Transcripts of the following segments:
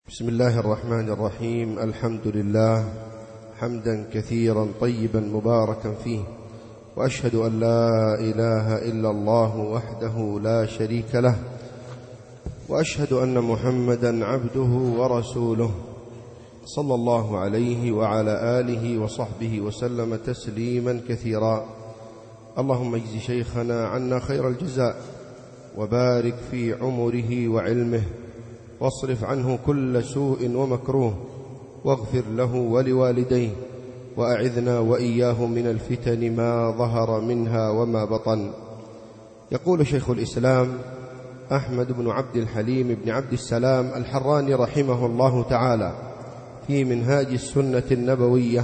بسم الله الرحمن الرحيم. الحمد لله حمدا كثيرا طيبا مباركا فيه، وأشهد أن لا إله إلا الله وحده لا شريك له، وأشهد أن محمدا عبده ورسوله صلى الله عليه وعلى آله وصحبه وسلم تسليما كثيرا. اللهم اجز شيخنا عنا خير الجزاء، وبارك في عمره وعلمه، واصرف عنه كل سوء ومكروه، واغفر له ولوالديه، وأعذنا وإياه من الفتن ما ظهر منها وما بطن. يقول شيخ الإسلام أحمد بن عبد الحليم بن عبد السلام الحراني رحمه الله تعالى في منهاج السنة النبوية: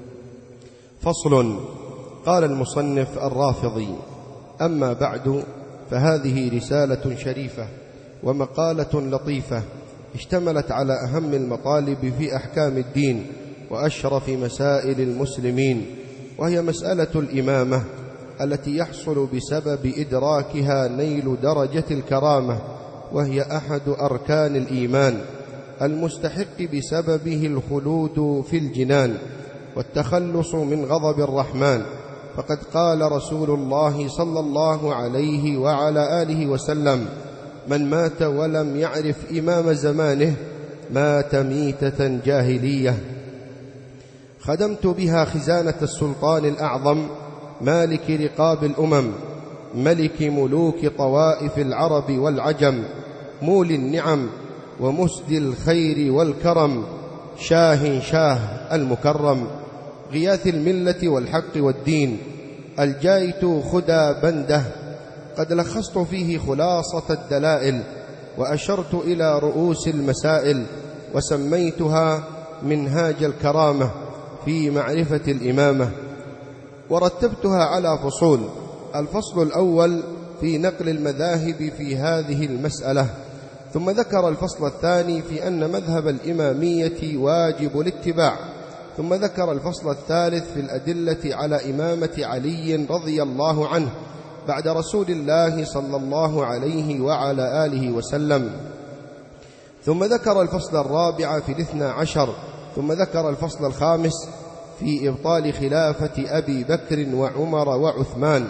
فصل. قال المصنف الرافضي: أما بعد، فهذه رسالة شريفة ومقالة لطيفة اشتملت على أهم المطالب في أحكام الدين وأشرف مسائل المسلمين، وهي مسألة الإمامة التي يحصل بسبب إدراكها نيل درجة الكرامة، وهي أحد أركان الإيمان المستحق بسببه الخلود في الجنان والتخلص من غضب الرحمن. فقد قال رسول الله صلى الله عليه وعلى آله وسلم: من مات ولم يعرف إمام زمانه مات ميتة جاهلية. خدمت بها خزانة السلطان الأعظم مالك رقاب الأمم، ملك ملوك طوائف العرب والعجم، مولي النعم ومسدي الخير والكرم، شاه المكرم، غياث الملة والحق والدين، الجايت خدى بنده. قد لخصت فيه خلاصة الدلائل، وأشرت إلى رؤوس المسائل، وسميتها منهاج الكرامة في معرفة الإمامة، ورتبتها على فصول. الفصل الأول في نقل المذاهب في هذه المسألة، ثم ذكر الفصل الثاني في أن مذهب الإمامية واجب الاتباع، ثم ذكر الفصل الثالث في الأدلة على إمامة علي رضي الله عنه بعد رسول الله صلى الله عليه وعلى آله وسلم، ثم ذكر الفصل الرابع في 12، ثم ذكر الفصل الخامس في إبطال خلافة أبي بكر وعمر وعثمان.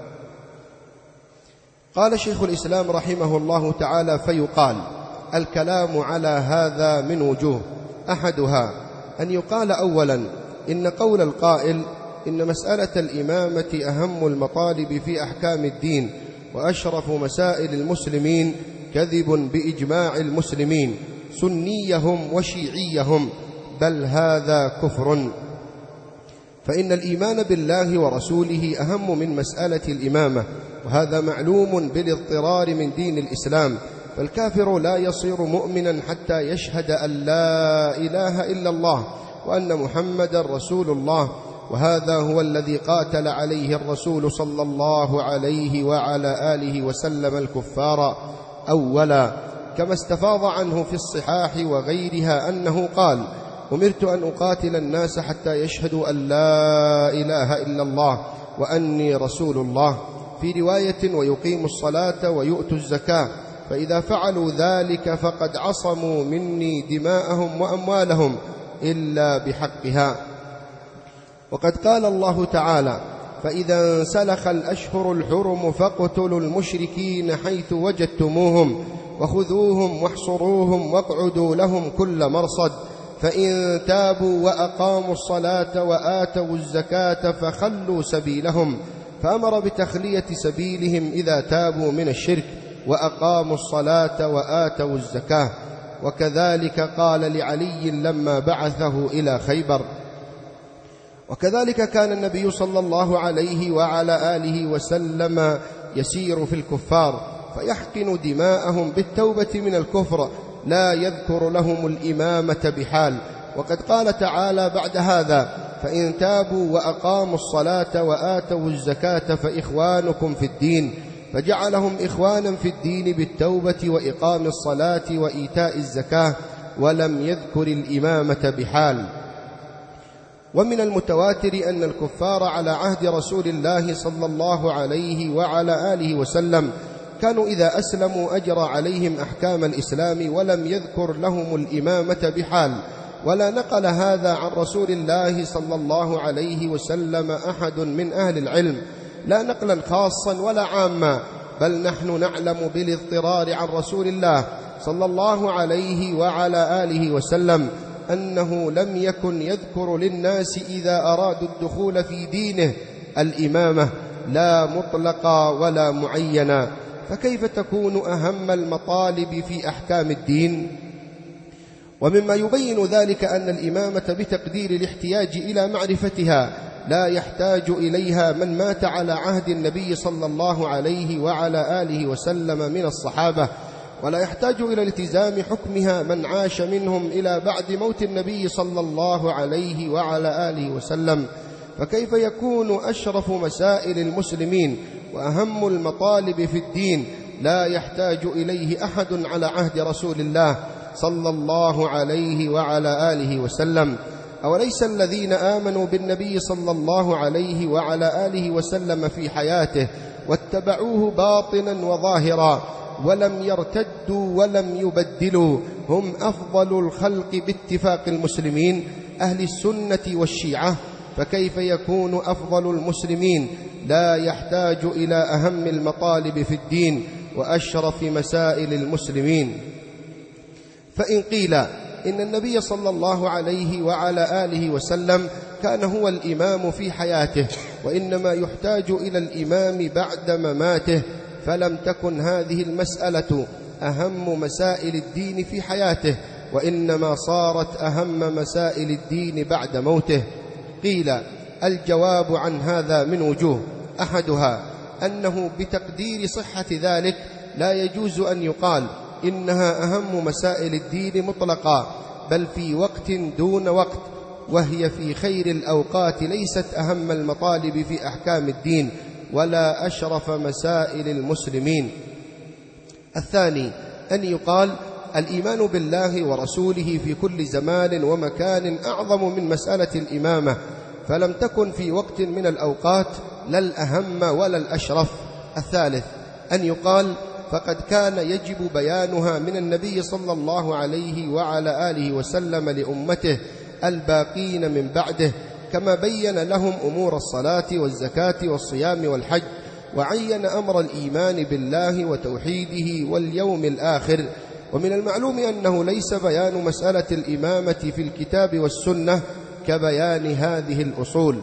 قال شيخ الإسلام رحمه الله تعالى: فيقال الكلام على هذا من وجوه: أحدها أن يقال أولا إن قول القائل إن مسألة الإمامة أهم المطالب في أحكام الدين وأشرف مسائل المسلمين كذب بإجماع المسلمين سنيهم وشيعيهم، بل هذا كفر، فإن الإيمان بالله ورسوله أهم من مسألة الإمامة، وهذا معلوم بالاضطرار من دين الإسلام. فالكافر لا يصير مؤمنا حتى يشهد أن لا إله إلا الله وأن محمدا رسول الله، وهذا هو الذي قاتل عليه الرسول صلى الله عليه وعلى آله وسلم الكفار أولا، كما استفاض عنه في الصحاح وغيرها أنه قال: أمرت أن أقاتل الناس حتى يشهدوا أن لا إله إلا الله وأني رسول الله، في رواية: ويقيموا الصلاة ويؤتوا الزكاة، فإذا فعلوا ذلك فقد عصموا مني دماءهم وأموالهم إلا بحقها. وقد قال الله تعالى: فإذا انسلخ الأشهر الحرم فاقتلوا المشركين حيث وجدتموهم وخذوهم واحصروهم واقعدوا لهم كل مرصد، فإن تابوا وأقاموا الصلاة وآتوا الزكاة فخلوا سبيلهم، فأمر بتخلية سبيلهم إذا تابوا من الشرك وأقاموا الصلاة وآتوا الزكاة. وكذلك قال لعلي لما بعثه إلى خيبر. وكذلك كان النبي صلى الله عليه وعلى آله وسلم يسير في الكفار فيحقن دماءهم بالتوبة من الكفر، لا يذكر لهم الإمامة بحال. وقد قال تعالى بعد هذا: فإن تابوا وأقاموا الصلاة وآتوا الزكاة فإخوانكم في الدين، فجعلهم إخوانا في الدين بالتوبة وإقام الصلاة وإيتاء الزكاة، ولم يذكر الإمامة بحال. ومن المتواتر أن الكفار على عهد رسول الله صلى الله عليه وعلى آله وسلم فكانوا إذا أسلموا أجرى عليهم أحكام الإسلام ولم يذكر لهم الإمامة بحال، ولا نقل هذا عن رسول الله صلى الله عليه وسلم أحد من أهل العلم، لا نقلا خاصا ولا عاما، بل نحن نعلم بالاضطرار عن رسول الله صلى الله عليه وعلى آله وسلم أنه لم يكن يذكر للناس إذا أرادوا الدخول في دينه الإمامة، لا مطلقا ولا معينا، فكيف تكون أهم المطالب في أحكام الدين؟ ومما يبين ذلك أن الإمامة بتقدير الاحتياج إلى معرفتها لا يحتاج إليها من مات على عهد النبي صلى الله عليه وعلى آله وسلم من الصحابة، ولا يحتاج إلى التزام حكمها من عاش منهم إلى بعد موت النبي صلى الله عليه وعلى آله وسلم، فكيف يكون أشرف مسائل المسلمين وأهم المطالب في الدين لا يحتاج إليه أحد على عهد رسول الله صلى الله عليه وعلى آله وسلم؟ أوليس الذين آمنوا بالنبي صلى الله عليه وعلى آله وسلم في حياته واتبعوه باطنا وظاهرا ولم يرتدوا ولم يبدلوا هم أفضل الخلق باتفاق المسلمين أهل السنة والشيعة؟ فكيف يكون أفضل المسلمين لا يحتاج إلى أهم المطالب في الدين وأشرف مسائل المسلمين؟ فإن قيل إن النبي صلى الله عليه وعلى آله وسلم كان هو الإمام في حياته وإنما يحتاج إلى الإمام بعد مماته، فلم تكن هذه المسألة أهم مسائل الدين في حياته، وإنما صارت أهم مسائل الدين بعد موته. قيل الجواب عن هذا من وجوه، أحدها أنه بتقدير صحة ذلك لا يجوز أن يقال إنها أهم مسائل الدين مطلقا، بل في وقت دون وقت، وهي في خير الأوقات ليست أهم المطالب في أحكام الدين ولا أشرف مسائل المسلمين. الثاني أن يقال الإيمان بالله ورسوله في كل زمان ومكان أعظم من مسألة الإمامة، فلم تكن في وقت من الأوقات لا الأهم ولا الأشرف. الثالث أن يقال فقد كان يجب بيانها من النبي صلى الله عليه وعلى آله وسلم لأمته الباقين من بعده، كما بين لهم أمور الصلاة والزكاة والصيام والحج، وعين أمر الإيمان بالله وتوحيده واليوم الآخر. ومن المعلوم أنه ليس بيان مسألة الإمامة في الكتاب والسنة كبيان هذه الأصول.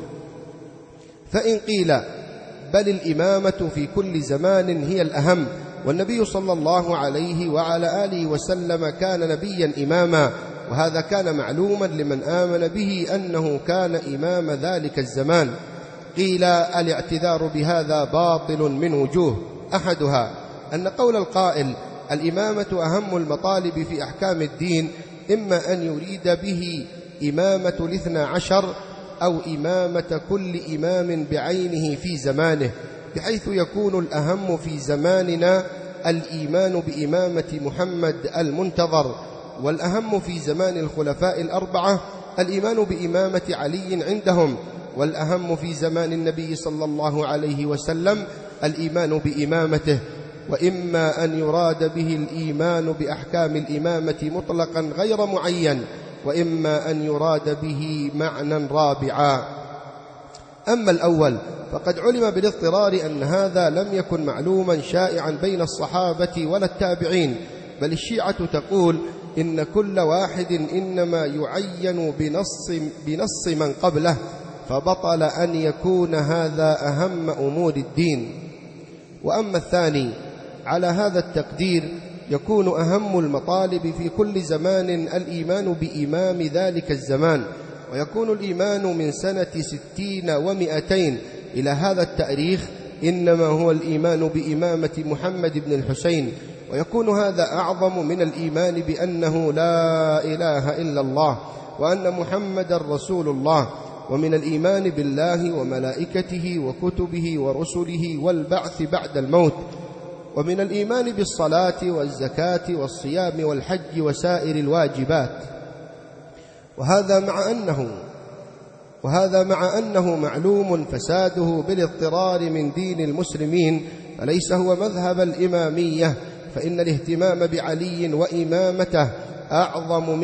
فإن قيل بل الإمامة في كل زمان هي الأهم، والنبي صلى الله عليه وعلى آله وسلم كان نبيا إماما، وهذا كان معلوما لمن آمن به أنه كان إمام ذلك الزمان، قيل الاعتذار بهذا باطل من وجوه، أحدها أن قول القائل الإمامة أهم المطالب في أحكام الدين إما أن يريد به إمامة الاثنى عشر أو إمامة كل إمام بعينه في زمانه، بحيث يكون الأهم في زماننا الإيمان بإمامة محمد المنتظر، والأهم في زمان الخلفاء الأربعة الإيمان بإمامة علي عندهم، والأهم في زمان النبي صلى الله عليه وسلم الإيمان بإمامته. وإما أن يراد به الإيمان بأحكام الإمامة مطلقا غير معين، وإما أن يراد به معنى رابعا. أما الأول فقد علم بالاضطرار أن هذا لم يكن معلوما شائعا بين الصحابة ولا التابعين، بل الشيعة تقول إن كل واحد إنما يعين بنص من قبله، فبطل أن يكون هذا أهم أمور الدين. وأما الثاني على هذا التقدير يكون أهم المطالب في كل زمان الإيمان بإمام ذلك الزمان، ويكون الإيمان من سنة 60 و200 إلى هذا التاريخ إنما هو الإيمان بإمامة محمد بن الحسين، ويكون هذا أعظم من الإيمان بأنه لا إله إلا الله وأن محمد رسول الله، ومن الإيمان بالله وملائكته وكتبه ورسله والبعث بعد الموت، ومن الإيمان بالصلاة والزكاة والصيام والحج وسائر الواجبات. وهذا مع أنه معلوم فساده بالاضطرار من دين المسلمين، فليس هو مذهب الإمامية، فإن الاهتمام بعلي وإمامته أعظم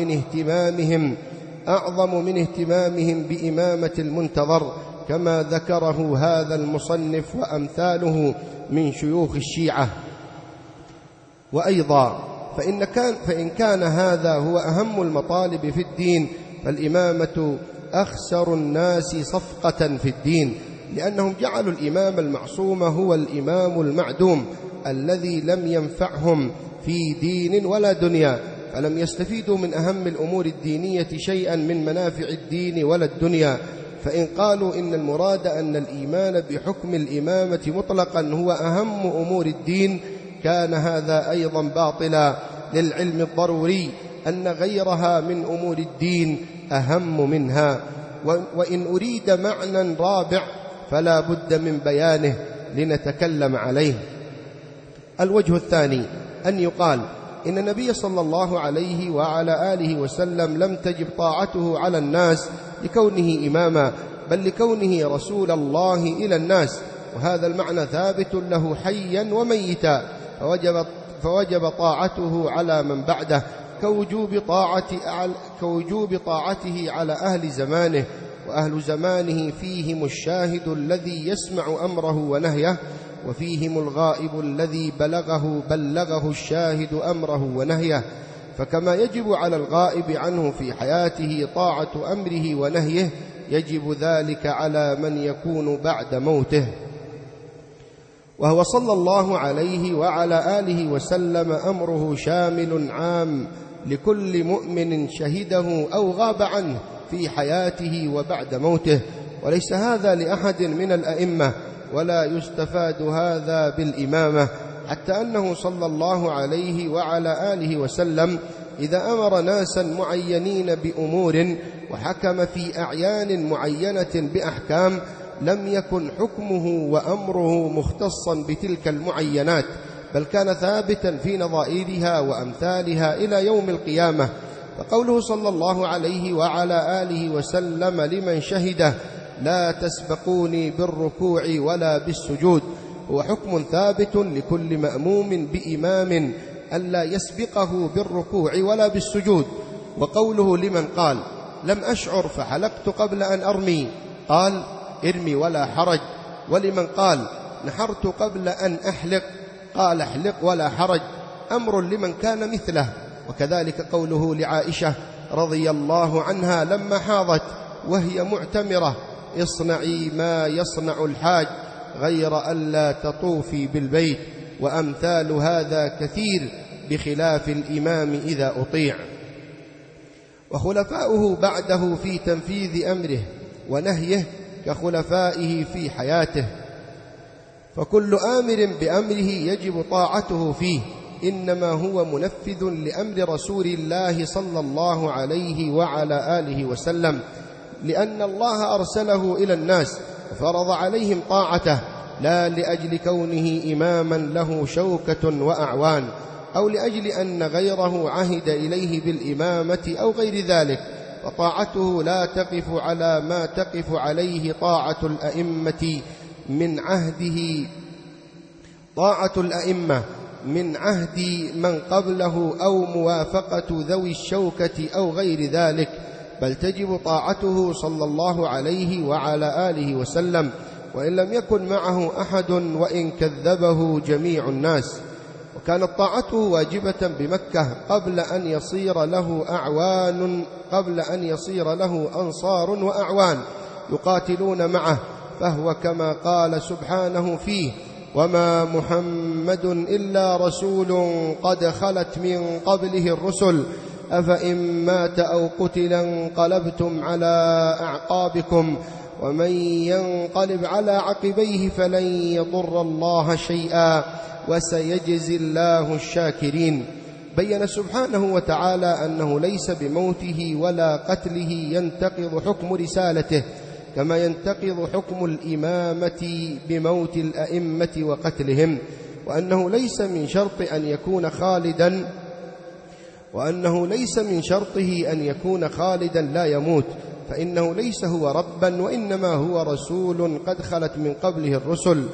من اهتمامهم بإمامة المنتظر، كما ذكره هذا المصنف وأمثاله من شيوخ الشيعة. وأيضا فإن كان هذا هو أهم المطالب في الدين، فالإمامة أخسر الناس صفقة في الدين، لأنهم جعلوا الإمام المعصوم هو الإمام المعدوم الذي لم ينفعهم في دين ولا دنيا، فلم يستفيدوا من أهم الأمور الدينية شيئا من منافع الدين ولا الدنيا. فإن قالوا إن المراد أن الإيمان بحكم الإمامة مطلقا هو أهم أمور الدين، كان هذا أيضا باطلا، للعلم الضروري أن غيرها من أمور الدين أهم منها. وإن أريد معنى رابع فلا بد من بيانه لنتكلم عليه. الوجه الثاني أن يقال إن النبي صلى الله عليه وعلى آله وسلم لم تجب طاعته على الناس لكونه إماما، بل لكونه رسول الله إلى الناس، وهذا المعنى ثابت له حيا وميتا، فوجب طاعته على من بعده كوجوب طاعته على أهل زمانه، وأهل زمانه فيهم الشاهد الذي يسمع أمره ونهيه، وفيهم الغائب الذي بلغه الشاهد أمره ونهيه. فكما يجب على الغائب عنه في حياته طاعة أمره ونهيه، يجب ذلك على من يكون بعد موته. وهو صلى الله عليه وعلى آله وسلم أمره شامل عام لكل مؤمن شهده أو غاب عنه في حياته وبعد موته، وليس هذا لأحد من الأئمة، ولا يستفاد هذا بالإمامة، حتى أنه صلى الله عليه وعلى آله وسلم إذا أمر ناسا معينين بأمور وحكم في أعيان معينة بأحكام، لم يكن حكمه وأمره مختصا بتلك المعينات، بل كان ثابتا في نظائرها وأمثالها إلى يوم القيامة. فقوله صلى الله عليه وعلى آله وسلم لمن شهده لا تسبقوني بالركوع ولا بالسجود هو حكم ثابت لكل مأموم بإمام ألا يسبقه بالركوع ولا بالسجود. وقوله لمن قال لم أشعر فحلقت قبل أن أرمي، قال ارمي ولا حرج. ولمن قال نحرت قبل أن أحلق، قال احلق ولا حرج، أمر لمن كان مثله. وكذلك قوله لعائشة رضي الله عنها لما حاضت وهي معتمرة اصنعي ما يصنع الحاج غير ألا تطوفي بالبيت، وأمثال هذا كثير بخلاف الإمام إذا أطيع. وخلفاؤه بعده في تنفيذ أمره ونهيه كخلفائه في حياته، فكل آمر بأمره يجب طاعته فيه، إنما هو منفذ لأمر رسول الله صلى الله عليه وعلى آله وسلم، لأن الله أرسله إلى الناس وفرض عليهم طاعته، لا لأجل كونه إماما له شوكة وأعوان، أو لأجل أن غيره عهد إليه بالإمامة أو غير ذلك. فطاعته لا تقف على ما تقف عليه طاعة الأئمة من عهد من قبله أو موافقة ذوي الشوكة أو غير ذلك، بل تجب طاعته صلى الله عليه وعلى آله وسلم وإن لم يكن معه أحد وإن كذبه جميع الناس. وكانت طاعته واجبة بمكة قبل أن يصير له أنصار وأعوان يقاتلون معه، فهو كما قال سبحانه فيه وما محمد إلا رسول قد خلت من قبله الرسل أفإن مات أو قتل انقلبتم على أعقابكم ومن ينقلب على عقبيه فلن يضر الله شيئا وسيجزي الله الشاكرين. بين سبحانه وتعالى أنه ليس بموته ولا قتله ينتقض حكم رسالته، كما ينتقض حكم الإمامة بموت الأئمة وقتلهم، وأنه ليس من شرطه أن يكون خالدا لا يموت، فإنه ليس هو ربا وإنما هو رسول قد خلت من قبله الرسل.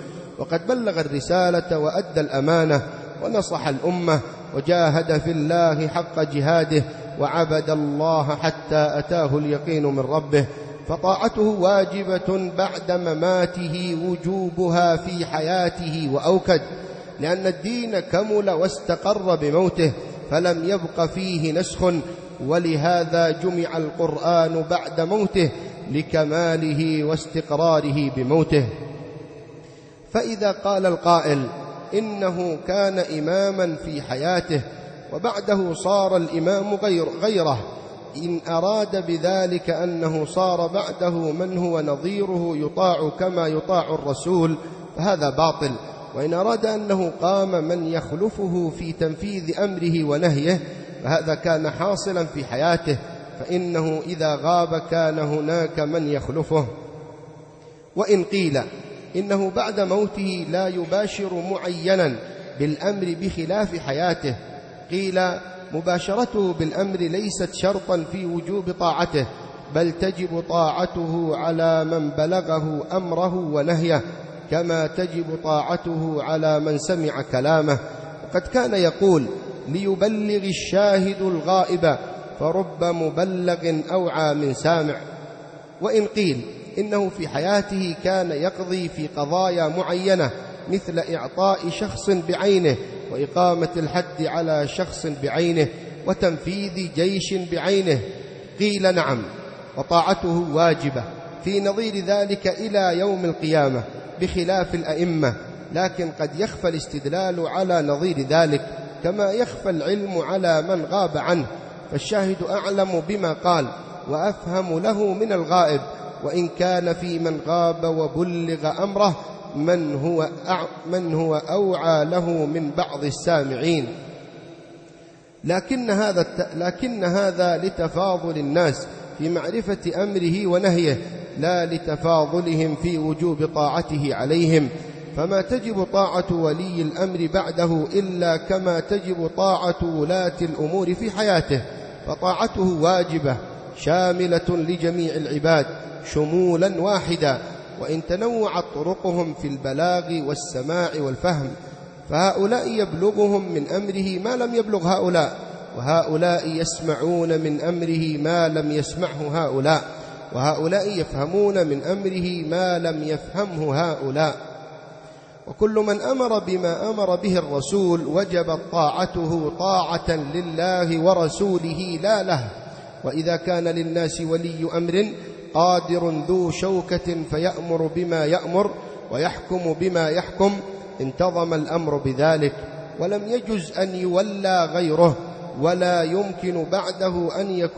وقد بلغ الرسالة وأدى الأمانة ونصح الأمة وجاهد في الله حق جهاده وعبد الله حتى أتاه اليقين من ربه، فطاعته واجبة بعد مماته وجوبها في حياته وأوكد، لأن الدين كمل واستقر بموته فلم يبق فيه نسخ، ولهذا جمع القرآن بعد موته لكماله واستقراره بموته. فإذا قال القائل إنه كان إماما في حياته وبعده صار الإمام غيره، إن أراد بذلك أنه صار بعده من هو نظيره يطاع كما يطاع الرسول فهذا باطل، وإن أراد أنه قام من يخلفه في تنفيذ أمره ونهيه فهذا كان حاصلا في حياته، فإنه إذا غاب كان هناك من يخلفه. وإن قيل إنه بعد موته لا يباشر معينا بالأمر بخلاف حياته، قيل مباشرته بالأمر ليست شرطا في وجوب طاعته، بل تجب طاعته على من بلغه أمره ونهيه، كما تجب طاعته على من سمع كلامه. وقد كان يقول ليبلغ الشاهد الغائب، فرب مبلغ أوعى من سامع. وإن قيل إنه في حياته كان يقضي في قضايا معينة مثل إعطاء شخص بعينه وإقامة الحد على شخص بعينه وتنفيذ جيش بعينه، قيل نعم، وطاعته واجبة في نظير ذلك إلى يوم القيامة بخلاف الأئمة، لكن قد يخفى الاستدلال على نظير ذلك كما يخفى العلم على من غاب عنه، فالشاهد أعلم بما قال وأفهم له من الغائب، وإن كان في من غاب وبلغ أمره من هو أوعى له من بعض السامعين. لكن هذا لتفاضل الناس في معرفة أمره ونهيه، لا لتفاضلهم في وجوب طاعته عليهم، فما تجب طاعة ولي الأمر بعده إلا كما تجب طاعة ولاة الأمور في حياته، فطاعته واجبة شاملة لجميع العباد شمولا واحدا، وإن تنوعت طرقهم في البلاغ والسماع والفهم، فهؤلاء يبلغهم من أمره ما لم يبلغ هؤلاء، وهؤلاء يسمعون من أمره ما لم يسمعه هؤلاء، وهؤلاء يفهمون من أمره ما لم يفهمه هؤلاء. وكل من أمر بما أمر به الرسول وجبت طاعته طاعة لله ورسوله لا له، وإذا كان للناس ولي أمر قادر ذو شوكة فيأمر بما يأمر ويحكم بما يحكم انتظم الأمر بذلك، ولم يجز أن يولى غيره، ولا يمكن بعده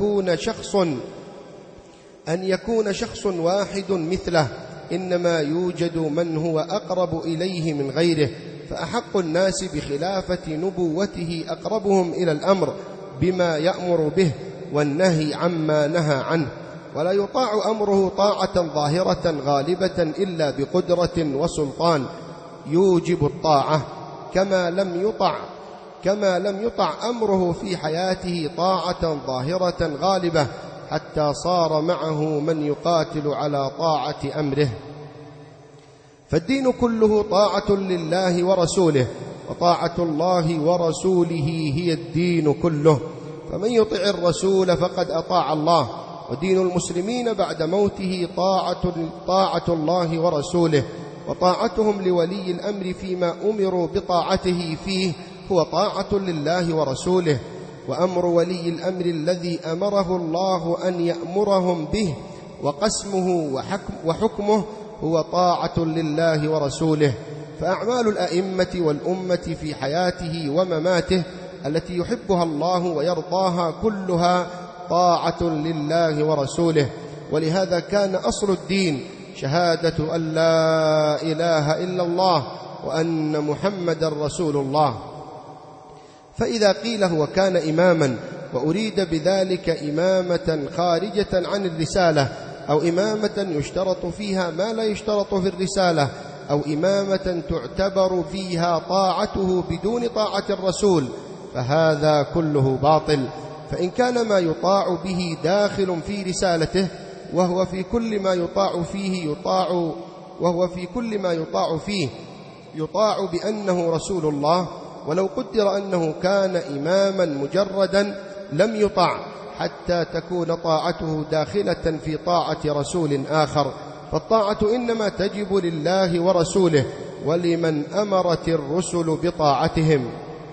أن يكون شخص واحد مثله، إنما يوجد من هو أقرب إليه من غيره، فأحق الناس بخلافة نبوته أقربهم إلى الأمر بما يأمر به والنهي عما نهى عنه، ولا يطاع أمره طاعة ظاهرة غالبة إلا بقدرة وسلطان يوجب الطاعة، كما لم يطع أمره في حياته طاعة ظاهرة غالبة حتى صار معه من يقاتل على طاعة أمره. فالدين كله طاعة لله ورسوله، وطاعة الله ورسوله هي الدين كله، فمن يطع الرسول فقد أطاع الله، ودين المسلمين بعد موته طاعة الله ورسوله، وطاعتهم لولي الأمر فيما أمروا بطاعته فيه هو طاعة لله ورسوله، وأمر ولي الأمر الذي أمره الله أن يأمرهم به وقسمه وحكمه هو طاعة لله ورسوله. فأعمال الأئمة والأمة في حياته ومماته التي يحبها الله ويرضاها كلها طاعة لله ورسوله، ولهذا كان أصل الدين شهادة أن لا إله إلا الله وأن محمد رسول الله. فإذا قيل هو كان إماما وأريد بذلك إمامة خارجة عن الرسالة، أو إمامة يشترط فيها ما لا يشترط في الرسالة، أو إمامة تعتبر فيها طاعته بدون طاعة الرسول، فهذا كله باطل. فإن كان ما يطاع به داخل في رسالته وهو في كل ما يطاع فيه يطاع بأنه رسول الله، ولو قدر أنه كان إماما مجردا لم يطاع حتى تكون طاعته داخلة في طاعة رسول آخر، فالطاعة إنما تجب لله ورسوله ولمن أمرت الرسل بطاعتهم.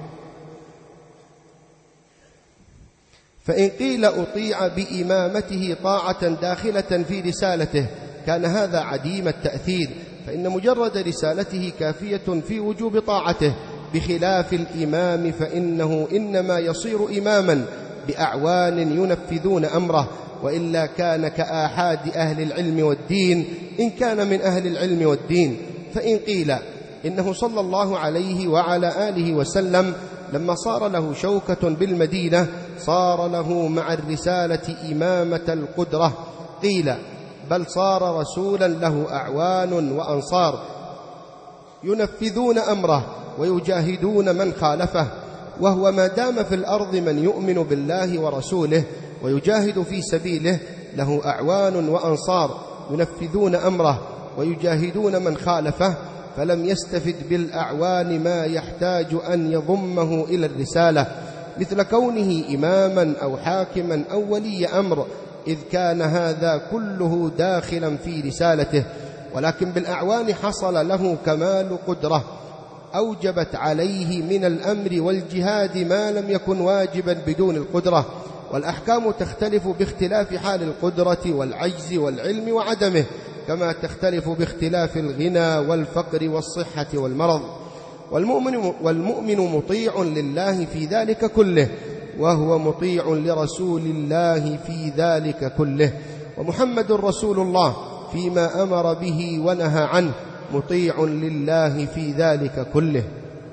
فإن قيل أطيع بإمامته طاعة داخلة في رسالته كان هذا عديم التأثير، فإن مجرد رسالته كافية في وجوب طاعته، بخلاف الإمام فإنه إنما يصير إماما بأعوان ينفذون أمره، وإلا كان كآحاد أهل العلم والدين إن كان من أهل العلم والدين. فإن قيل إنه صلى الله عليه وعلى آله وسلم لما صار له شوكة بالمدينة صار له مع الرسالة إمامة القدرة، قيل بل صار رسولا له أعوان وأنصار ينفذون أمره ويجاهدون من خالفه، وهو ما دام في الأرض من يؤمن بالله ورسوله ويجاهد في سبيله له أعوان وأنصار ينفذون أمره ويجاهدون من خالفه، فلم يستفد بالأعوان ما يحتاج أن يضمه إلى الرسالة، مثل كونه إماما أو حاكما أو ولي أمر، إذ كان هذا كله داخلا في رسالته. ولكن بالأعوان حصل له كمال قدرة أوجبت عليه من الأمر والجهاد ما لم يكن واجبا بدون القدرة، والأحكام تختلف باختلاف حال القدرة والعجز والعلم وعدمه، كما تختلف باختلاف الغنى والفقر والصحة والمرض. والمؤمن مطيع لله في ذلك كله، وهو مطيع لرسول الله في ذلك كله، ومحمد رسول الله فيما أمر به ونهى عنه مطيع لله في ذلك كله.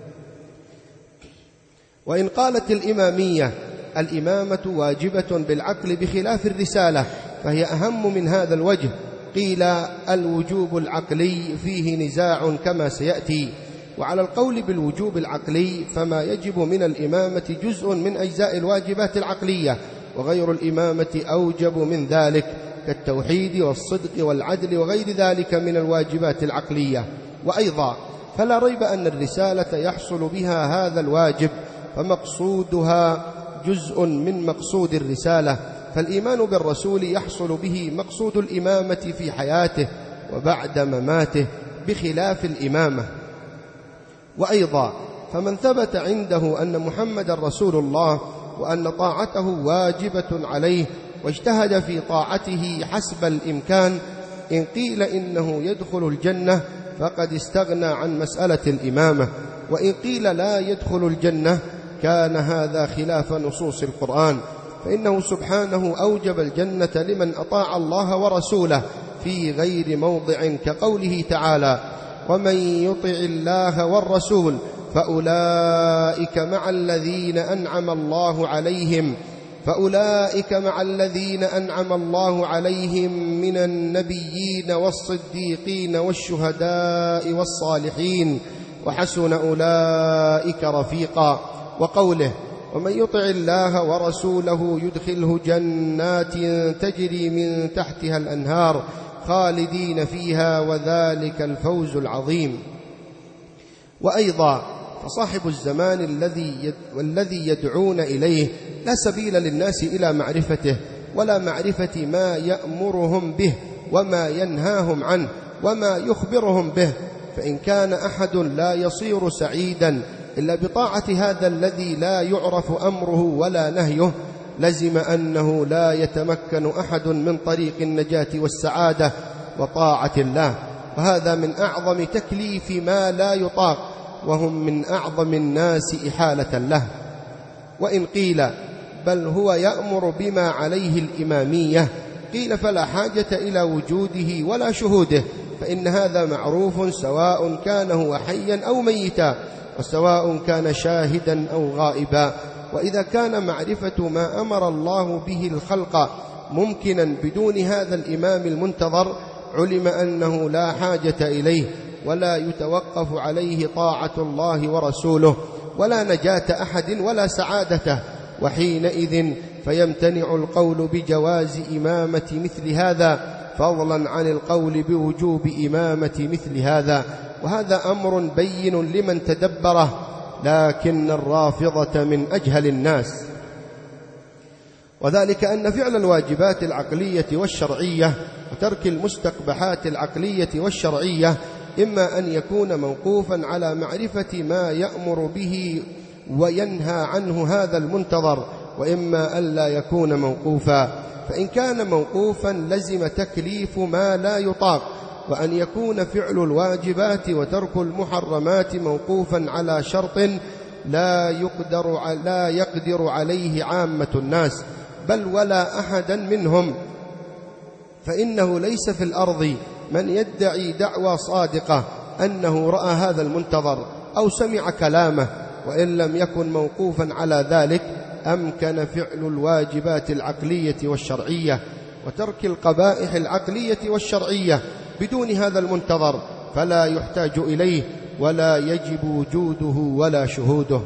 وإن قالت الإمامية الإمامة واجبة بالعقل بخلاف الرسالة فهي أهم من هذا الوجه، قيل الوجوب العقلي فيه نزاع كما سيأتي. وعلى القول بالوجوب العقلي فما يجب من الإمامة جزء من أجزاء الواجبات العقلية، وغير الإمامة أوجب من ذلك كالتوحيد والصدق والعدل وغير ذلك من الواجبات العقلية. وأيضا فلا ريب أن الرسالة يحصل بها هذا الواجب، فمقصودها جزء من مقصود الرسالة، فالإيمان بالرسول يحصل به مقصود الإمامة في حياته وبعد مماته بخلاف الإمامة. وأيضا فمن ثبت عنده أن محمد رسول الله وأن طاعته واجبة عليه واجتهد في طاعته حسب الإمكان، إن قيل إنه يدخل الجنة فقد استغنى عن مسألة الإمامة، وإن قيل لا يدخل الجنة كان هذا خلاف نصوص القرآن، فإنه سبحانه أوجب الجنة لمن أطاع الله ورسوله في غير موضع، كقوله تعالى: ومن يطع الله والرسول فأولئك مع الذين أنعم الله عليهم من النبيين والصديقين والشهداء والصالحين وحسن أولئك رفيقا. وقوله: ومن يطع الله ورسوله يدخله جنات تجري من تحتها الأنهار خالدين فيها وذلك الفوز العظيم. وأيضا فصاحب الزمان الذي يدعون إليه لا سبيل للناس إلى معرفته ولا معرفة ما يأمرهم به وما ينهاهم عنه وما يخبرهم به، فإن كان أحد لا يصير سعيدا إلا بطاعة هذا الذي لا يعرف أمره ولا نهيه، لزم أنه لا يتمكن أحد من طريق النجاة والسعادة وطاعة الله، وهذا من أعظم تكليف ما لا يطاق، وهم من أعظم الناس إحالة له. وإن قيل بل هو يأمر بما عليه الإمامية، قيل فلا حاجة إلى وجوده ولا شهوده، فإن هذا معروف سواء كان هو حيا أو ميتا، وسواء كان شاهدا أو غائبا. وإذا كان معرفة ما أمر الله به الخلق ممكنا بدون هذا الإمام المنتظر، علم أنه لا حاجة إليه ولا يتوقف عليه طاعة الله ورسوله ولا نجاة أحد ولا سعادته، وحينئذ فيمتنع القول بجواز إمامة مثل هذا، فضلا عن القول بوجوب إمامة مثل هذا، وهذا أمر بين لمن تدبره، لكن الرافضة من أجهل الناس. وذلك أن فعل الواجبات العقلية والشرعية وترك المستقبحات العقلية والشرعية إما أن يكون موقوفا على معرفة ما يأمر به وينهى عنه هذا المنتظر، وإما أن لا يكون موقوفا. فإن كان موقوفا لزم تكليف ما لا يطاق، وأن يكون فعل الواجبات وترك المحرمات موقوفا على شرط لا يقدر عليه عامة الناس بل ولا أحدا منهم، فإنه ليس في الأرض من يدعي دعوى صادقة أنه رأى هذا المنتظر أو سمع كلامه. وإن لم يكن موقوفا على ذلك أمكن فعل الواجبات العقلية والشرعية وترك القبائح العقلية والشرعية بدون هذا المنتظر، فلا يحتاج إليه ولا يجب وجوده ولا شهوده.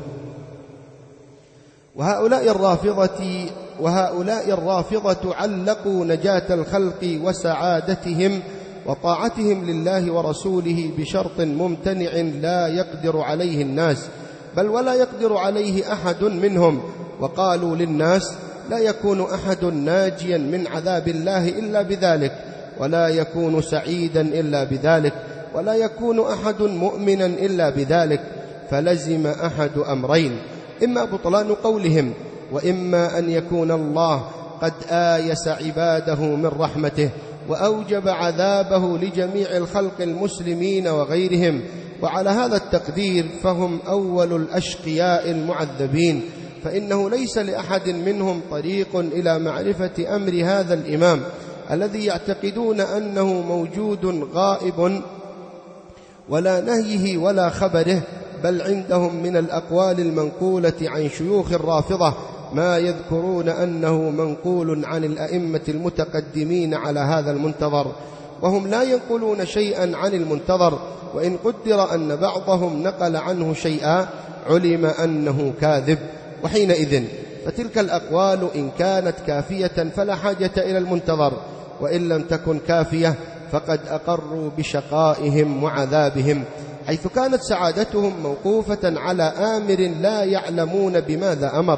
وهؤلاء الرافضة علقوا نجاة الخلق وسعادتهم وطاعتهم لله ورسوله بشرط ممتنع لا يقدر عليه الناس بل ولا يقدر عليه أحد منهم، وقالوا للناس: لا يكون أحد ناجيا من عذاب الله إلا بذلك، ولا يكون سعيدا إلا بذلك، ولا يكون أحد مؤمنا إلا بذلك. فلزم أحد أمرين: إما بطلان قولهم، وإما أن يكون الله قد آيس عباده من رحمته وأوجب عذابه لجميع الخلق المسلمين وغيرهم. وعلى هذا التقدير فهم أول الأشقياء المعذبين، فإنه ليس لأحد منهم طريق إلى معرفة أمر هذا الإمام الذي يعتقدون أنه موجود غائب، ولا نهيه ولا خبره، بل عندهم من الأقوال المنقولة عن شيوخ الرافضة ما يذكرون أنه منقول عن الأئمة المتقدمين على هذا المنتظر، وهم لا ينقلون شيئا عن المنتظر، وإن قدر أن بعضهم نقل عنه شيئا علم أنه كاذب. وحينئذ فتلك الأقوال إن كانت كافية فلا حاجة إلى المنتظر، وإن لم تكن كافية فقد أقروا بشقائهم وعذابهم، حيث كانت سعادتهم موقوفة على آمر لا يعلمون بماذا أمر.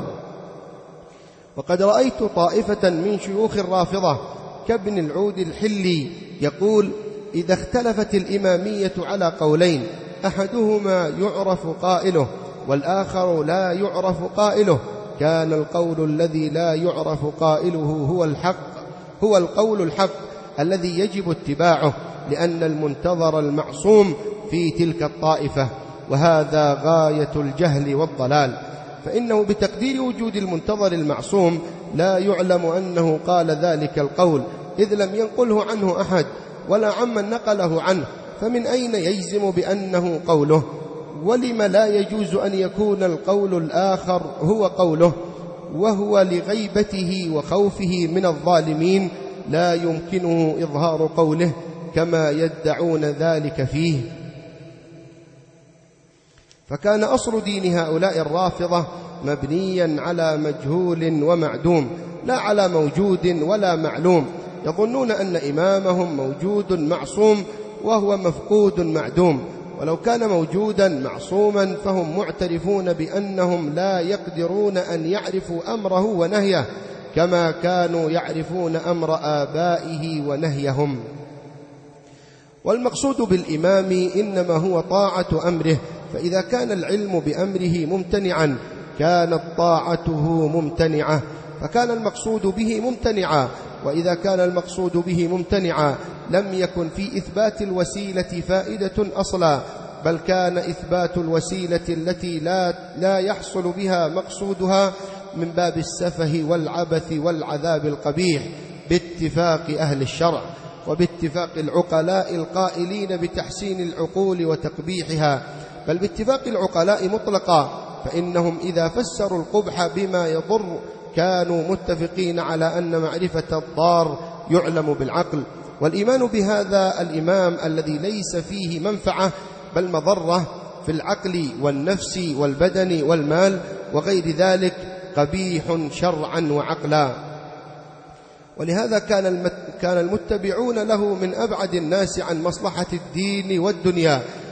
وقد رأيت طائفة من شيوخ الرافضة كابن العود الحلي يقول: إذا اختلفت الإمامية على قولين أحدهما يعرف قائله والآخر لا يعرف قائله، كان القول الذي لا يعرف قائله هو القول الحق الذي يجب اتباعه، لأن المنتظر المعصوم في تلك الطائفة، وهذا غاية الجهل والضلال. فإنه بتقدير وجود المنتظر المعصوم لا يعلم أنه قال ذلك القول، إذ لم ينقله عنه أحد ولا عمن نقله عنه، فمن أين يجزم بأنه قوله؟ ولم لا يجوز أن يكون القول الآخر هو قوله، وهو لغيبته وخوفه من الظالمين لا يمكنه إظهار قوله كما يدعون ذلك فيه. فكان أصل دين هؤلاء الرافضة مبنيا على مجهول ومعدوم، لا على موجود ولا معلوم. يظنون أن إمامهم موجود معصوم وهو مفقود معدوم، ولو كان موجودا معصوما فهم معترفون بأنهم لا يقدرون أن يعرفوا أمره ونهيه كما كانوا يعرفون أمر آبائه ونهيهم. والمقصود بالإمام إنما هو طاعة أمره، فإذا كان العلم بأمره ممتنعا كانت طاعته ممتنعة، فكان المقصود به ممتنعا، وإذا كان المقصود به ممتنعا لم يكن في إثبات الوسيلة فائدة أصلا، بل كان إثبات الوسيلة التي لا يحصل بها مقصودها من باب السفه والعبث والعذاب القبيح باتفاق أهل الشرع وباتفاق العقلاء القائلين بتحسين العقول وتقبيحها، بل باتفاق العقلاء مطلقا، فإنهم إذا فسروا القبح بما يضر كانوا متفقين على أن معرفة الضار يعلم بالعقل. والإيمان بهذا الإمام الذي ليس فيه منفعة بل مضرة في العقل والنفس والبدن والمال وغير ذلك قبيح شرعا وعقلا. ولهذا كان المتبعون له من أبعد الناس عن مصلحة الدين والدنيا،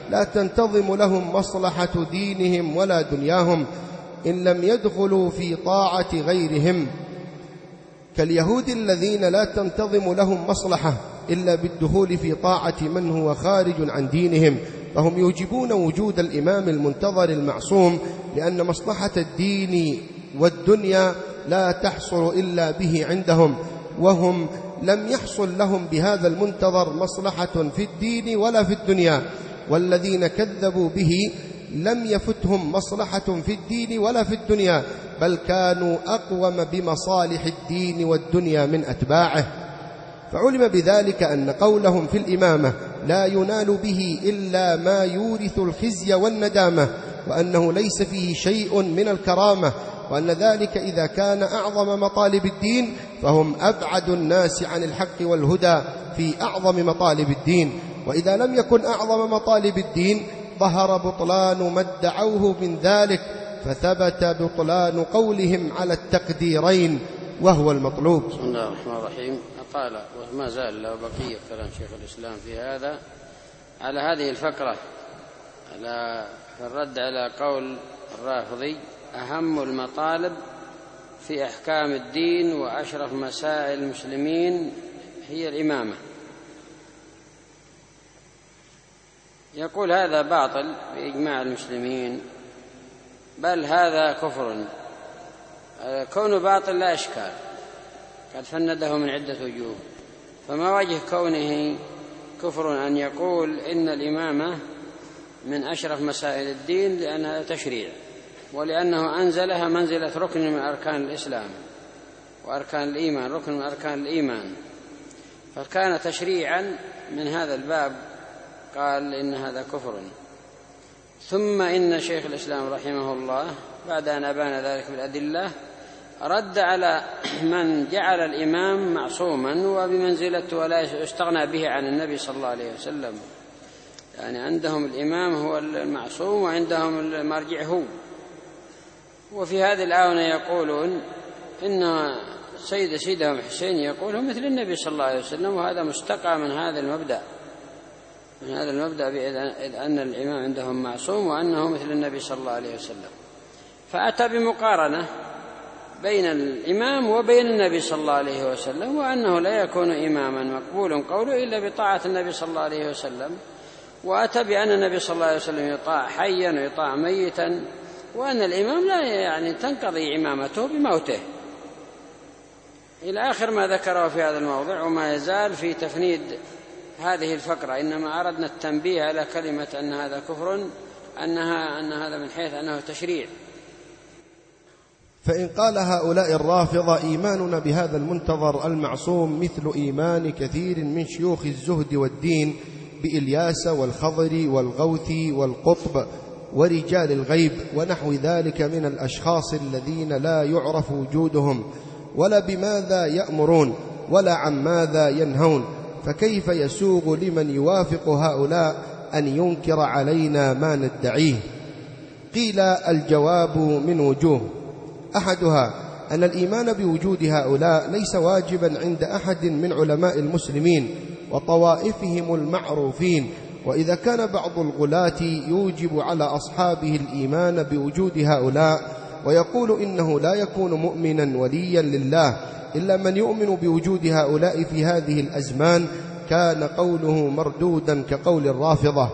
لا تنتظم لهم مصلحة دينهم ولا دنياهم إن لم يدخلوا في طاعة غيرهم، كاليهود الذين لا تنتظم لهم مصلحة إلا بالدخول في طاعة من هو خارج عن دينهم، فهم يوجبون وجود الإمام المنتظر المعصوم، لأن مصلحة الدين والدنيا لا تحصل إلا به عندهم، وهم لم يحصل لهم بهذا المنتظر مصلحة في الدين ولا في الدنيا، والذين كذبوا به لم يفتهم مصلحة في الدين ولا في الدنيا، بل كانوا أقوم بمصالح الدين والدنيا من أتباعه. فعلم بذلك أن قولهم في الإمامة لا ينال به إلا ما يورث الخزي والندامة، وأنه ليس فيه شيء من الكرامة، وأن ذلك إذا كان أعظم مطالب الدين فهم أبعد الناس عن الحق والهدى في أعظم مطالب الدين، وإذا لم يكن أعظم مطالب الدين ظهر بطلان ما ادعوه من ذلك، فثبت بطلان قولهم على التقديرين وهو المطلوب. بسم الله الرحمن الرحيم. قال وما زال له بقية كلام شيخ الإسلام في هذا على هذه الفقرة على الرد على قول الرافضي: أهم المطالب في أحكام الدين وأشرف مسائل المسلمين هي الإمامة. يقول هذا باطل بإجماع المسلمين، بل هذا كفر. كونه باطل لا إشكال، قد فنده من عدة وجوه، فما وجه كونه كفر أن يقول إن الإمامة من أشرف مسائل الدين؟ لأنها تشريع، ولأنه أنزلها منزلة ركن من أركان الإسلام وأركان الإيمان، ركن من أركان الإيمان، فكان تشريعا من هذا الباب، قال إن هذا كفر. ثم إن شيخ الإسلام رحمه الله بعد أن أبان ذلك بالأدلة رد على من جعل الإمام معصوما وبمنزلته ولا يستغنى به عن النبي صلى الله عليه وسلم، يعني عندهم الإمام هو المعصوم وعندهم المرجع هو. وفي هذه الآونة يقولون إن سيدهم حسين يقول هو مثل النبي صلى الله عليه وسلم، وهذا مستقى من هذا المبدأ، بأن الإمام عندهم معصوم وأنه مثل النبي صلى الله عليه وسلم. فأتى بمقارنة بين الإمام وبين النبي صلى الله عليه وسلم، وأنه لا يكون إماما مقبول قوله إلا بطاعة النبي صلى الله عليه وسلم، وأتى بأن النبي صلى الله عليه وسلم يطاع حيا ويطاع ميتا، وأن الإمام لا يعني تنقضي إمامته بموته، إلى آخر ما ذكره في هذا الموضع. وما يزال في تفنيد هذه الفقرة، إنما أردنا التنبيه على كلمة أن هذا كفر، أن هذا من حيث أنه تشريع. فإن قال هؤلاء الرافضة إيماننا بهذا المنتظر المعصوم مثل إيمان كثير من شيوخ الزهد والدين بإلياس والخضر والغوث والقطب ورجال الغيب ونحو ذلك من الأشخاص الذين لا يعرف وجودهم ولا بماذا يأمرون ولا عن ماذا ينهون، فكيف يسوغ لمن يوافق هؤلاء أن ينكر علينا ما ندعيه؟ قيل الجواب من وجوه: أحدها أن الإيمان بوجود هؤلاء ليس واجبا عند أحد من علماء المسلمين وطوائفهم المعروفين، وإذا كان بعض الغلاة يوجب على أصحابه الإيمان بوجود هؤلاء ويقول إنه لا يكون مؤمنا وليا لله إلا من يؤمن بوجود هؤلاء في هذه الأزمان، كان قوله مردودا كقول الرافضة.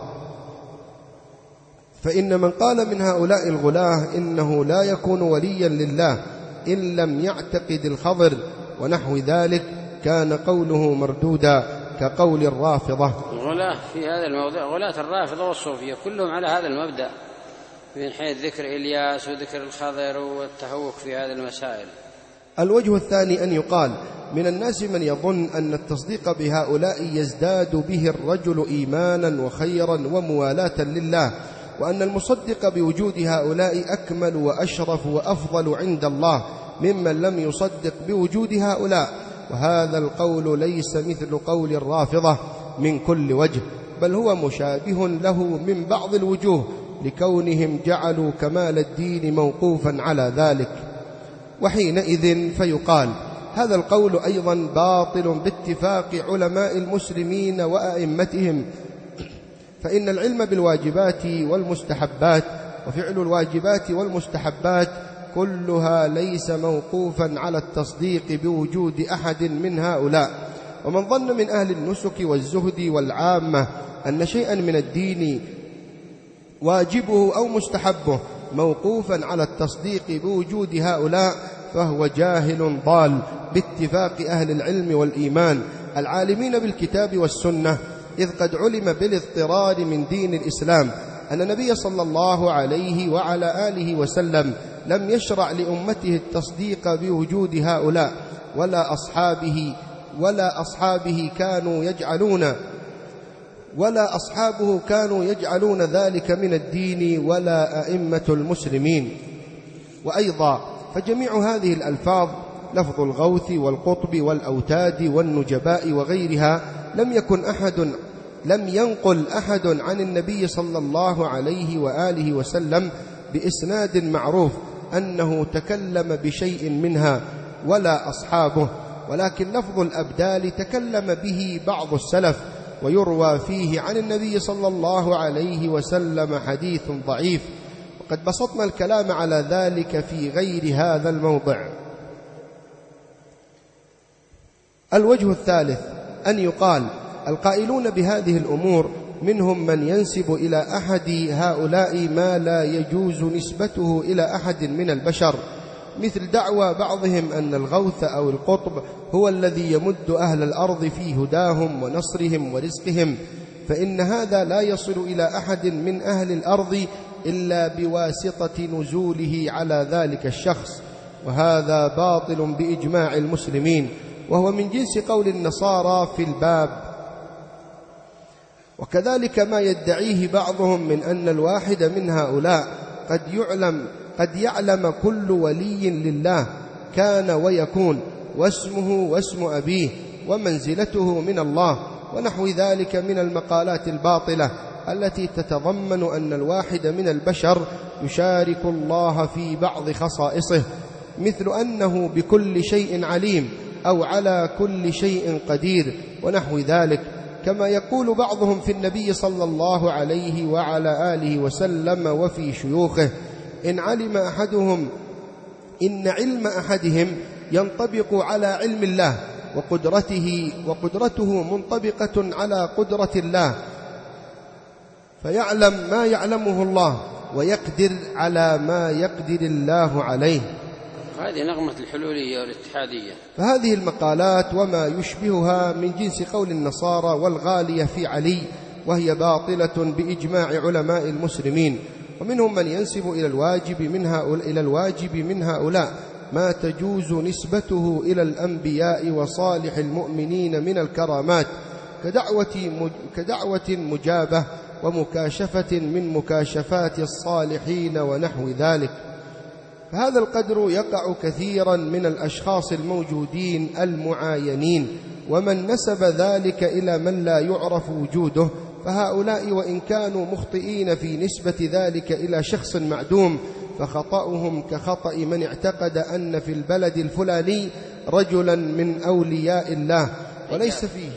فإن من قال من هؤلاء الغلاة إنه لا يكون وليا لله إن لم يعتقد الخضر ونحو ذلك، كان قوله مردودا كقول الرافضة. الغلاة في هذا الموضوع غلاة الرافضة والصوفية كلهم على هذا المبدأ، من حيث ذكر إلياس وذكر الخضر والتهوك في هذه المسائل. الوجه الثاني أن يقال من الناس من يظن أن التصديق بهؤلاء يزداد به الرجل إيمانا وخيرا وموالاة لله، وأن المصدق بوجود هؤلاء أكمل وأشرف وأفضل عند الله ممن لم يصدق بوجود هؤلاء، وهذا القول ليس مثل قول الرافضة من كل وجه، بل هو مشابه له من بعض الوجوه، لكونهم جعلوا كمال الدين موقوفا على ذلك. وحينئذ فيقال هذا القول أيضا باطل باتفاق علماء المسلمين وأئمتهم، فإن العلم بالواجبات والمستحبات وفعل الواجبات والمستحبات كلها ليس موقوفا على التصديق بوجود أحد من هؤلاء. ومن ظن من أهل النسك والزهد والعامة أن شيئا من الدين واجبه أو مستحبه موقوفا على التصديق بوجود هؤلاء فهو جاهل ضال باتفاق أهل العلم والإيمان العالمين بالكتاب والسنة، إذ قد علم بالاضطرار من دين الإسلام أن النبي صلى الله عليه وعلى آله وسلم لم يشرع لأمته التصديق بوجود هؤلاء ولا أصحابه كانوا يجعلون ذلك من الدين ولا أئمة المسلمين. وأيضا فجميع هذه الألفاظ لفظ الغوث والقطب والأوتاد والنجباء وغيرها لم ينقل أحد عن النبي صلى الله عليه وآله وسلم بإسناد معروف أنه تكلم بشيء منها ولا أصحابه، ولكن لفظ الأبدال تكلم به بعض السلف، ويروى فيه عن النبي صلى الله عليه وسلم حديث ضعيف، وقد بسطنا الكلام على ذلك في غير هذا الموضع. الوجه الثالث أن يقال القائلون بهذه الأمور منهم من ينسب إلى أحد هؤلاء ما لا يجوز نسبته إلى أحد من البشر، مثل دعوى بعضهم أن الغوث أو القطب هو الذي يمد أهل الأرض في هداهم ونصرهم ورزقهم، فإن هذا لا يصل إلى أحد من أهل الأرض إلا بواسطة نزوله على ذلك الشخص، وهذا باطل بإجماع المسلمين، وهو من جنس قول النصارى في الباب. وكذلك ما يدعيه بعضهم من أن الواحد من هؤلاء قد يعلم كل ولي لله كان ويكون واسمه واسم أبيه ومنزلته من الله ونحو ذلك من المقالات الباطلة التي تتضمن أن الواحد من البشر يشارك الله في بعض خصائصه، مثل أنه بكل شيء عليم أو على كل شيء قدير ونحو ذلك، كما يقول بعضهم في النبي صلى الله عليه وعلى آله وسلم وفي شيوخه إن علم أحدهم ينطبق على علم الله وقدرته منطبقة على قدرة الله، فيعلم ما يعلمه الله ويقدر على ما يقدر الله عليه. هذه نغمة الحلولية والاتحادية. فهذه المقالات وما يشبهها من جنس قول النصارى والغالية في علي، وهي باطلة بإجماع علماء المسلمين. ومنهم من ينسب إلى الواجب من هؤلاء ما تجوز نسبته إلى الأنبياء وصالح المؤمنين من الكرامات كدعوة مجابة ومكاشفة من مكاشفات الصالحين ونحو ذلك. فهذا القدر يقع كثيرا من الأشخاص الموجودين المعاينين، ومن نسب ذلك إلى من لا يعرف وجوده فهؤلاء وإن كانوا مخطئين في نسبة ذلك إلى شخص معدوم فخطأهم كخطأ من اعتقد أن في البلد الفلاني رجلا من أولياء الله وليس فيه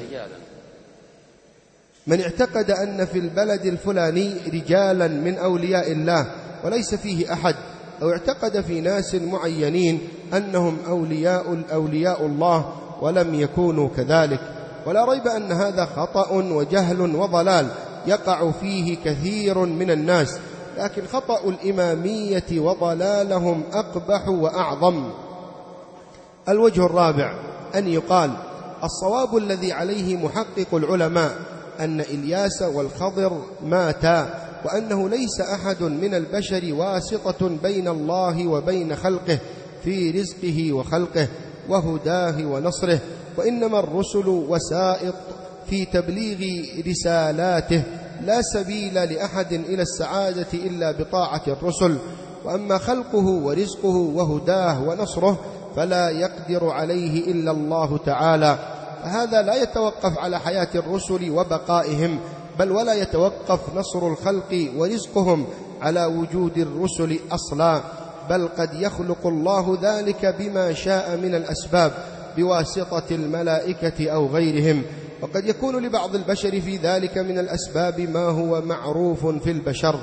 من اعتقد أن في البلد الفلاني رجالا من أولياء الله وليس فيه أحد، أو اعتقد في ناس معينين أنهم أولياء الله ولم يكونوا كذلك. ولا ريب أن هذا خطأ وجهل وضلال يقع فيه كثير من الناس، لكن خطأ الإمامية وضلالهم أقبح وأعظم. الوجه الرابع أن يقال الصواب الذي عليه محقق العلماء أن إلياس والخضر ماتا، وأنه ليس أحد من البشر واسطة بين الله وبين خلقه في رزقه وخلقه وهداه ونصره، وإنما الرسل وسائط في تبليغ رسالاته، لا سبيل لأحد إلى السعادة إلا بطاعة الرسل، وأما خلقه ورزقه وهداه ونصره فلا يقدر عليه إلا الله تعالى. فهذا لا يتوقف على حياة الرسل وبقائهم، بل ولا يتوقف نصر الخلق ورزقهم على وجود الرسل أصلا، بل قد يخلق الله ذلك بما شاء من الأسباب بواسطة الملائكة أو غيرهم، وقد يكون لبعض البشر في ذلك من الأسباب ما هو معروف في البشر.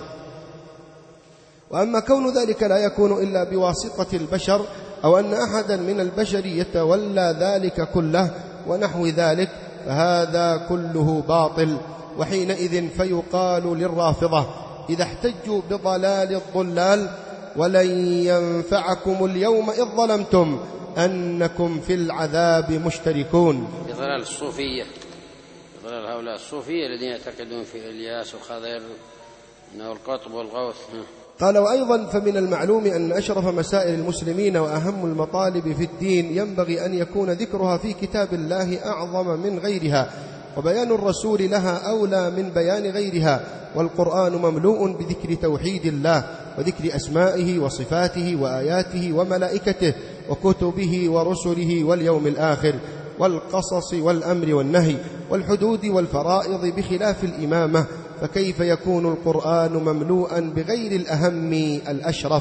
وأما كون ذلك لا يكون إلا بواسطة البشر، أو أن أحدا من البشر يتولى ذلك كله ونحو ذلك، فهذا كله باطل. وحينئذ فيقال للرافضة إذا احتجوا بضلال الضلال: ولن ينفعكم اليوم إذ ظلمتم أنكم في العذاب مشتركون. بضلال الصوفية، بضلال هؤلاء الصوفية الذين يعتقدون في إلياس وخضر أنه القطب والغوث. قال: وأيضا فمن المعلوم أن أشرف مسائل المسلمين وأهم المطالب في الدين ينبغي أن يكون ذكرها في كتاب الله أعظم من غيرها، وبيان الرسول لها أولى من بيان غيرها. والقرآن مملوء بذكر توحيد الله وذكر أسمائه وصفاته وآياته وملائكته وكتبه ورسله واليوم الآخر والقصص والأمر والنهي والحدود والفرائض بخلاف الإمامة، فكيف يكون القرآن مملوءا بغير الأهم الأشرف؟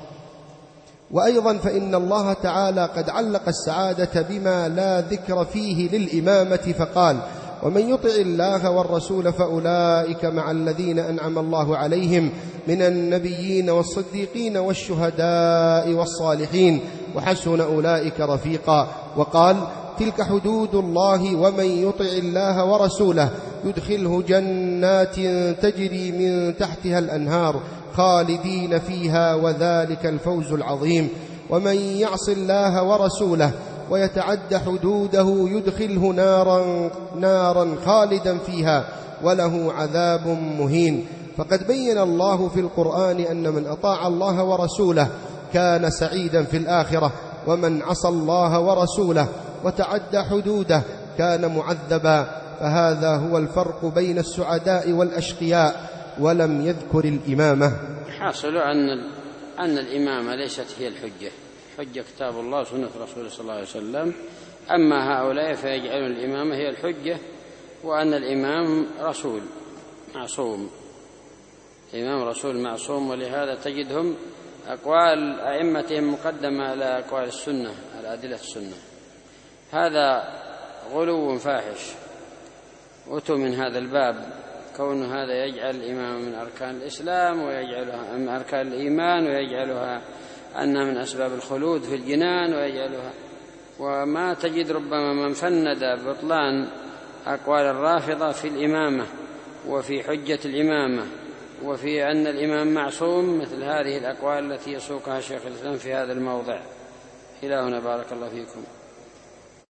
وأيضا فإن الله تعالى قد علق السعادة بما لا ذكر فيه للإمامة، فقال: ومن يطع الله والرسول فأولئك مع الذين أنعم الله عليهم من النبيين والصديقين والشهداء والصالحين وحسن أولئك رفيقا. وقال: تلك حدود الله ومن يطع الله ورسوله يدخله جنات تجري من تحتها الأنهار خالدين فيها وذلك الفوز العظيم. ومن يعص الله ورسوله ويتعد حدوده يدخله نارا خالدا فيها وله عذاب مهين. فقد بين الله في القرآن أن من أطاع الله ورسوله كان سعيدا في الآخرة، ومن عصى الله ورسوله وتعدى حدوده كان معذبا. فهذا هو الفرق بين السعداء والأشقياء، ولم يذكر الإمامة. حاصل أن الإمامة ليست هي الحجة، حجة كتاب الله وسنة رسوله صلى الله عليه وسلم. أما هؤلاء فيجعلون الإمامة هي الحجة، وأن الإمام رسول معصوم، الإمام رسول معصوم. ولهذا تجدهم أقوال أئمتهم مقدمة على أقوال السنة، على أدلة السنة. هذا غلو فاحش، أتوا من هذا الباب، كون هذا يجعل الإمام من أركان الإسلام ويجعلها من أركان الإيمان ويجعلها أنها من أسباب الخلود في الجنان ويجعلها. وما تجد ربما من فند بطلان أقوال الرافضة في الإمامة وفي حجة الإمامة وفي أن الإمام معصوم، مثل هذه الأقوال التي يسوقها شيخ الإسلام في هذا الموضع. إلى هنا بارك الله فيكم.